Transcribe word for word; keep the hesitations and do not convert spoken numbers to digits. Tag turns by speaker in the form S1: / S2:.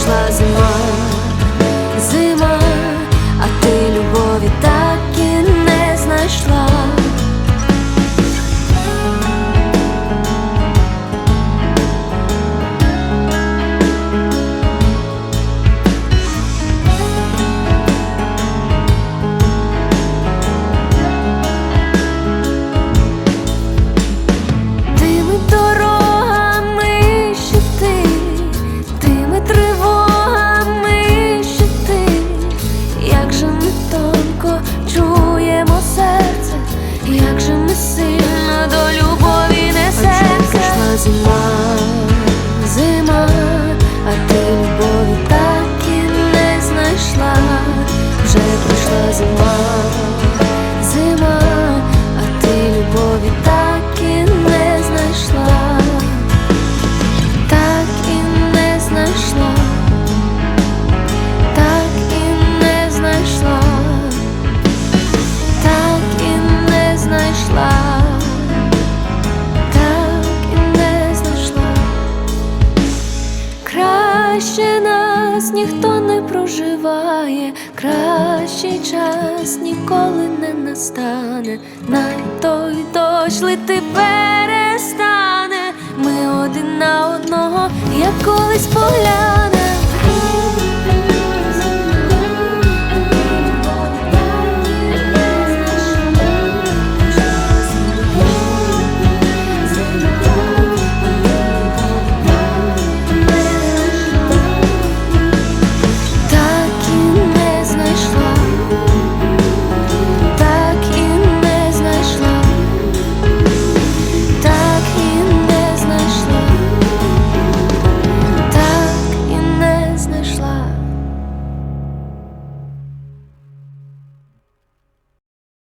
S1: прийшла зима, зима, а ти любові так і не знайшла. Як же ми сильно до любові несемося. Вже прийшла зима, зима, а ти любові так і не знайшла. Вже прийшла зима, зима, а ти любові так і не знайшла. Так і не знайшла. Так і не знайшла. Знайшла, так і не знайшла. Краще нас ніхто не проживає, кращий час ніколи не настане. Най той дощ лити перестане, ми один на одного, як колись поглянемо.